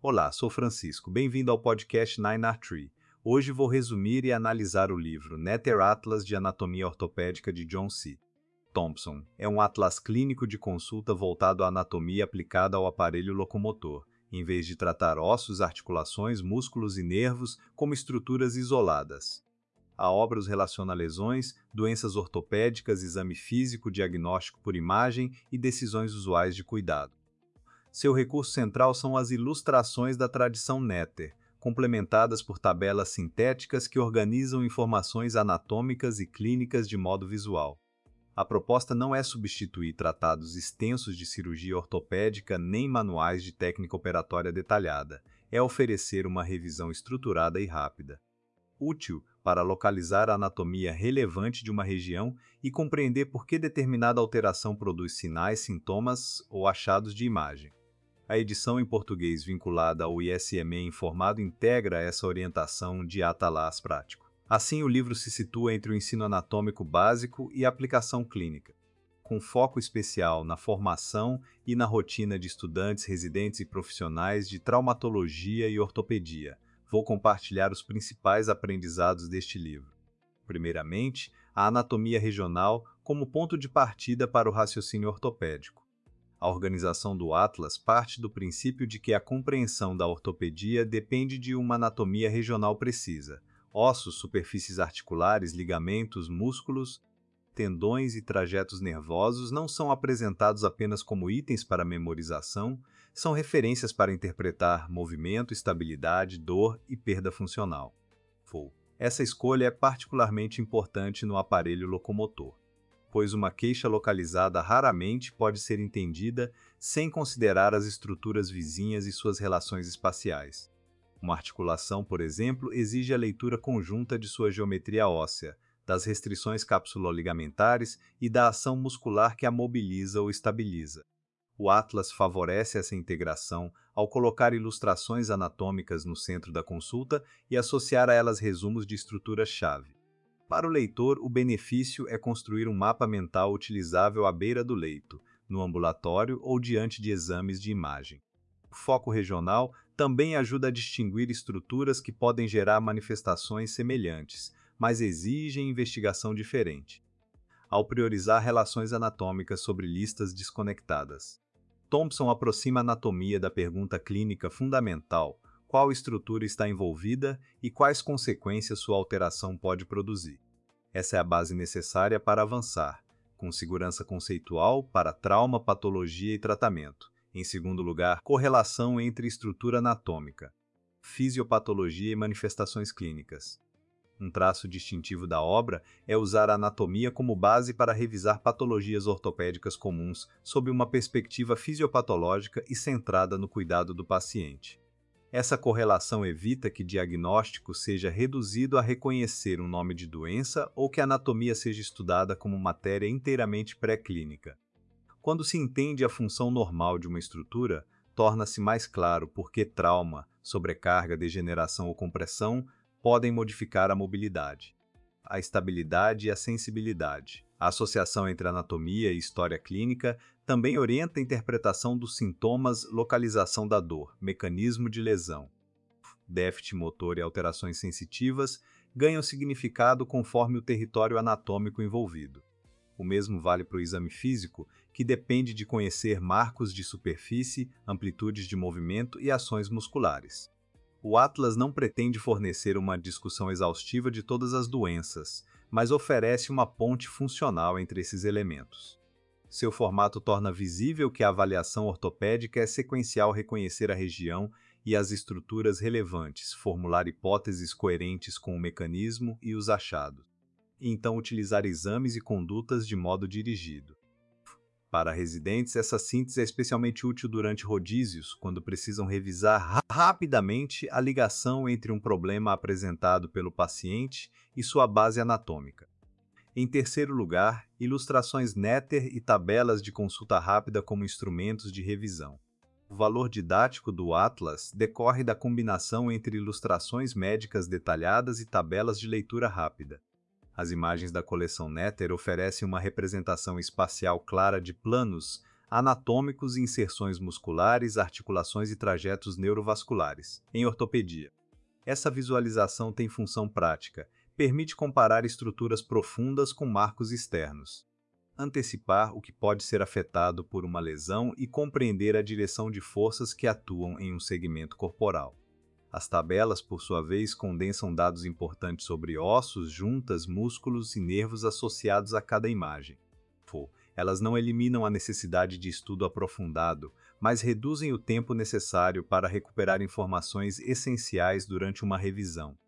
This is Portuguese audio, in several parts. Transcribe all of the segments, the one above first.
Olá, sou Francisco. Bem-vindo ao podcast 9R3. Hoje vou resumir e analisar o livro Netter Atlas de Anatomia Ortopédica de John C. Thompson. É um atlas clínico de consulta voltado à anatomia aplicada ao aparelho locomotor, em vez de tratar ossos, articulações, músculos e nervos como estruturas isoladas. A obra os relaciona a lesões, doenças ortopédicas, exame físico, diagnóstico por imagem e decisões usuais de cuidado. Seu recurso central são as ilustrações da tradição Netter, complementadas por tabelas sintéticas que organizam informações anatômicas e clínicas de modo visual. A proposta não é substituir tratados extensos de cirurgia ortopédica nem manuais de técnica operatória detalhada, é oferecer uma revisão estruturada e rápida, útil para localizar a anatomia relevante de uma região e compreender por que determinada alteração produz sinais, sintomas ou achados de imagem. A edição em português vinculada ao ISME informado integra essa orientação de atlas prático. Assim, o livro se situa entre o ensino anatômico básico e a aplicação clínica, com foco especial na formação e na rotina de estudantes, residentes e profissionais de traumatologia e ortopedia. Vou compartilhar os principais aprendizados deste livro. Primeiramente, a anatomia regional como ponto de partida para o raciocínio ortopédico. A organização do Atlas parte do princípio de que a compreensão da ortopedia depende de uma anatomia regional precisa. Ossos, superfícies articulares, ligamentos, músculos, tendões e trajetos nervosos não são apresentados apenas como itens para memorização, são referências para interpretar movimento, estabilidade, dor e perda funcional. Essa escolha é particularmente importante no aparelho locomotor, pois uma queixa localizada raramente pode ser entendida sem considerar as estruturas vizinhas e suas relações espaciais. Uma articulação, por exemplo, exige a leitura conjunta de sua geometria óssea, das restrições capsuloligamentares e da ação muscular que a mobiliza ou estabiliza. O Atlas favorece essa integração ao colocar ilustrações anatômicas no centro da consulta e associar a elas resumos de estrutura-chave. Para o leitor, o benefício é construir um mapa mental utilizável à beira do leito, no ambulatório ou diante de exames de imagem. O foco regional também ajuda a distinguir estruturas que podem gerar manifestações semelhantes, mas exigem investigação diferente, ao priorizar relações anatômicas sobre listas desconectadas. Thompson aproxima a anatomia da pergunta clínica fundamental: qual estrutura está envolvida e quais consequências sua alteração pode produzir. Essa é a base necessária para avançar, com segurança conceitual para trauma, patologia e tratamento. Em segundo lugar, correlação entre estrutura anatômica, fisiopatologia e manifestações clínicas. Um traço distintivo da obra é usar a anatomia como base para revisar patologias ortopédicas comuns sob uma perspectiva fisiopatológica e centrada no cuidado do paciente. Essa correlação evita que diagnóstico seja reduzido a reconhecer um nome de doença ou que a anatomia seja estudada como matéria inteiramente pré-clínica. Quando se entende a função normal de uma estrutura, torna-se mais claro por que trauma, sobrecarga, degeneração ou compressão podem modificar a mobilidade, a estabilidade e a sensibilidade. A associação entre anatomia e história clínica também orienta a interpretação dos sintomas, localização da dor, mecanismo de lesão. Déficit motor e alterações sensitivas ganham significado conforme o território anatômico envolvido. O mesmo vale para o exame físico, que depende de conhecer marcos de superfície, amplitudes de movimento e ações musculares. O Atlas não pretende fornecer uma discussão exaustiva de todas as doenças, mas oferece uma ponte funcional entre esses elementos. Seu formato torna visível que a avaliação ortopédica é sequencial reconhecer a região e as estruturas relevantes, formular hipóteses coerentes com o mecanismo e os achados, e então utilizar exames e condutas de modo dirigido. Para residentes, essa síntese é especialmente útil durante rodízios, quando precisam revisar rapidamente a ligação entre um problema apresentado pelo paciente e sua base anatômica. Em terceiro lugar, ilustrações Netter e tabelas de consulta rápida como instrumentos de revisão. O valor didático do Atlas decorre da combinação entre ilustrações médicas detalhadas e tabelas de leitura rápida. As imagens da coleção Netter oferecem uma representação espacial clara de planos, anatômicos, inserções musculares, articulações e trajetos neurovasculares, em ortopedia. Essa visualização tem função prática, permite comparar estruturas profundas com marcos externos, antecipar o que pode ser afetado por uma lesão e compreender a direção de forças que atuam em um segmento corporal. As tabelas, por sua vez, condensam dados importantes sobre ossos, juntas, músculos e nervos associados a cada imagem. Elas não eliminam a necessidade de estudo aprofundado, mas reduzem o tempo necessário para recuperar informações essenciais durante uma revisão.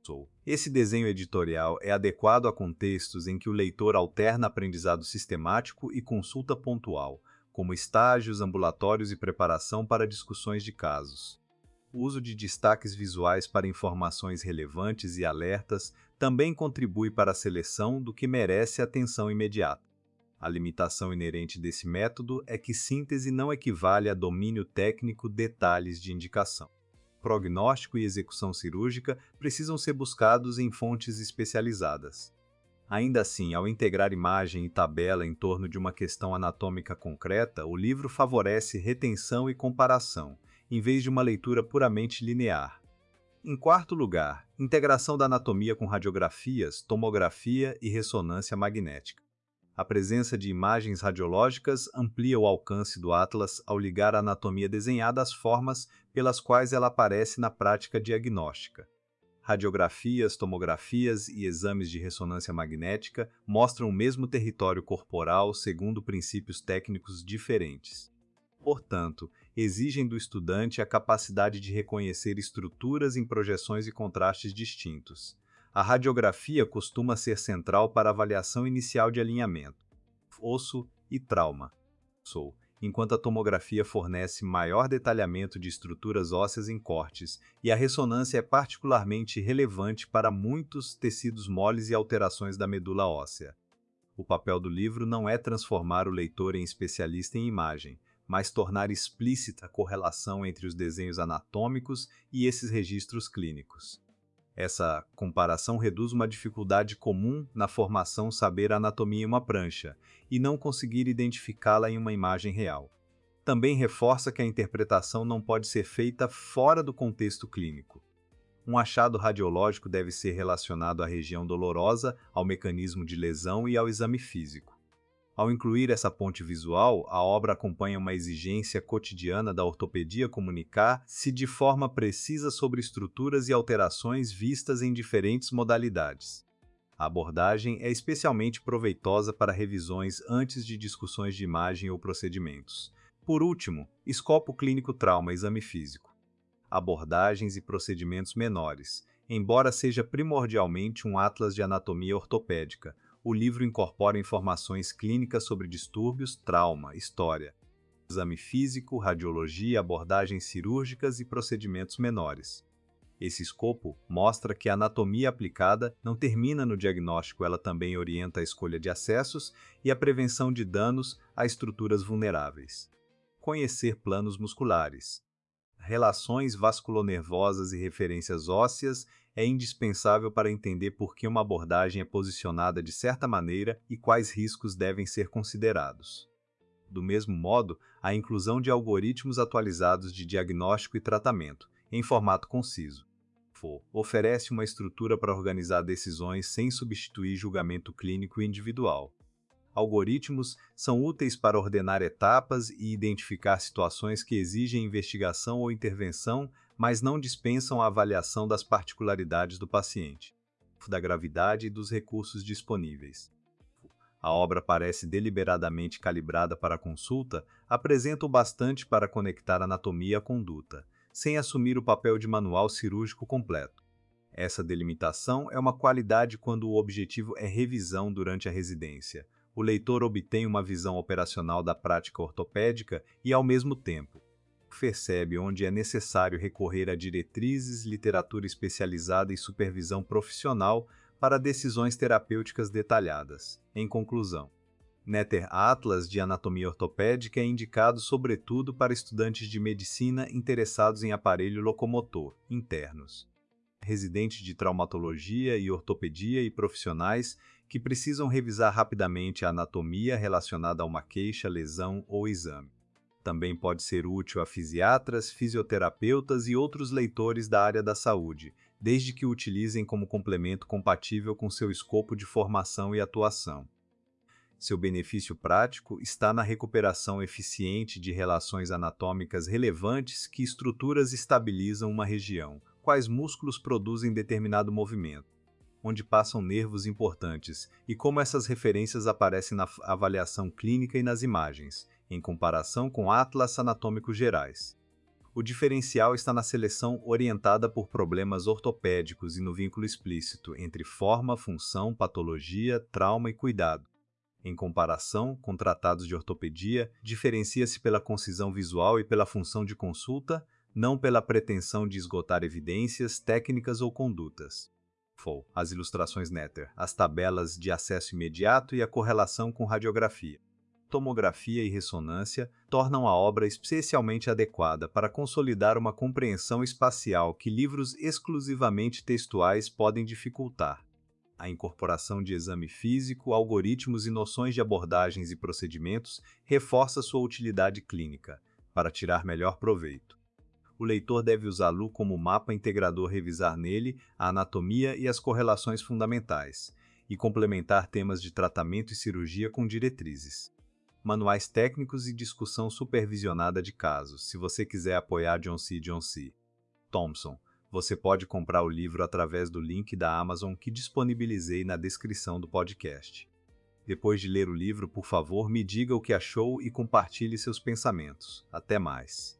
Esse desenho editorial é adequado a contextos em que o leitor alterna aprendizado sistemático e consulta pontual, como estágios, ambulatórios e preparação para discussões de casos. O uso de destaques visuais para informações relevantes e alertas também contribui para a seleção do que merece atenção imediata. A limitação inerente desse método é que síntese não equivale a domínio técnico detalhes de indicação. Prognóstico e execução cirúrgica precisam ser buscados em fontes especializadas. Ainda assim, ao integrar imagem e tabela em torno de uma questão anatômica concreta, o livro favorece retenção e comparação, em vez de uma leitura puramente linear. Em quarto lugar, integração da anatomia com radiografias, tomografia e ressonância magnética. A presença de imagens radiológicas amplia o alcance do atlas ao ligar a anatomia desenhada às formas pelas quais ela aparece na prática diagnóstica. Radiografias, tomografias e exames de ressonância magnética mostram o mesmo território corporal segundo princípios técnicos diferentes. Portanto, exigem do estudante a capacidade de reconhecer estruturas em projeções e contrastes distintos. A radiografia costuma ser central para a avaliação inicial de alinhamento, osso e trauma, enquanto a tomografia fornece maior detalhamento de estruturas ósseas em cortes, e a ressonância é particularmente relevante para muitos tecidos moles e alterações da medula óssea. O papel do livro não é transformar o leitor em especialista em imagem, mas tornar explícita a correlação entre os desenhos anatômicos e esses registros clínicos. Essa comparação reduz uma dificuldade comum na formação saber a anatomia em uma prancha e não conseguir identificá-la em uma imagem real. Também reforça que a interpretação não pode ser feita fora do contexto clínico. Um achado radiológico deve ser relacionado à região dolorosa, ao mecanismo de lesão e ao exame físico. Ao incluir essa ponte visual, a obra acompanha uma exigência cotidiana da ortopedia comunicar-se de forma precisa sobre estruturas e alterações vistas em diferentes modalidades. A abordagem é especialmente proveitosa para revisões antes de discussões de imagem ou procedimentos. Por último, escopo clínico trauma exame físico. Abordagens e procedimentos menores. Embora seja primordialmente um atlas de anatomia ortopédica, o livro incorpora informações clínicas sobre distúrbios, trauma, história, exame físico, radiologia, abordagens cirúrgicas e procedimentos menores. Esse escopo mostra que a anatomia aplicada não termina no diagnóstico, ela também orienta a escolha de acessos e a prevenção de danos a estruturas vulneráveis. Conhecer planos musculares. Relações vasculonervosas e referências ósseas é indispensável para entender por que uma abordagem é posicionada de certa maneira e quais riscos devem ser considerados. Do mesmo modo, a inclusão de algoritmos atualizados de diagnóstico e tratamento, em formato conciso, oferece uma estrutura para organizar decisões sem substituir julgamento clínico individual. Algoritmos são úteis para ordenar etapas e identificar situações que exigem investigação ou intervenção, mas não dispensam a avaliação das particularidades do paciente, da gravidade e dos recursos disponíveis. A obra parece deliberadamente calibrada para a consulta, apresenta o bastante para conectar anatomia à conduta, sem assumir o papel de manual cirúrgico completo. Essa delimitação é uma qualidade quando o objetivo é revisão durante a residência. O leitor obtém uma visão operacional da prática ortopédica e, ao mesmo tempo, percebe onde é necessário recorrer a diretrizes, literatura especializada e supervisão profissional para decisões terapêuticas detalhadas. Em conclusão, Netter Atlas de Anatomia Ortopédica é indicado sobretudo para estudantes de medicina interessados em aparelho locomotor, internos, residentes de traumatologia e ortopedia e profissionais que precisam revisar rapidamente a anatomia relacionada a uma queixa, lesão ou exame. Também pode ser útil a fisiatras, fisioterapeutas e outros leitores da área da saúde, desde que o utilizem como complemento compatível com seu escopo de formação e atuação. Seu benefício prático está na recuperação eficiente de relações anatômicas relevantes que estruturas estabilizam uma região, quais músculos produzem determinado movimento, onde passam nervos importantes e como essas referências aparecem na avaliação clínica e nas imagens, em comparação com atlas anatômicos gerais. O diferencial está na seleção orientada por problemas ortopédicos e no vínculo explícito entre forma, função, patologia, trauma e cuidado. Em comparação com tratados de ortopedia, diferencia-se pela concisão visual e pela função de consulta, não pela pretensão de esgotar evidências, técnicas ou condutas. As ilustrações Netter, as tabelas de acesso imediato e a correlação com radiografia, tomografia e ressonância tornam a obra especialmente adequada para consolidar uma compreensão espacial que livros exclusivamente textuais podem dificultar. A incorporação de exame físico, algoritmos e noções de abordagens e procedimentos reforça sua utilidade clínica, para tirar melhor proveito. O leitor deve usá-lo como mapa integrador, revisar nele a anatomia e as correlações fundamentais, e complementar temas de tratamento e cirurgia com diretrizes. Manuais técnicos e discussão supervisionada de casos, se você quiser apoiar John C. Thompson. Você pode comprar o livro através do link da Amazon que disponibilizei na descrição do podcast. Depois de ler o livro, por favor, me diga o que achou e compartilhe seus pensamentos. Até mais!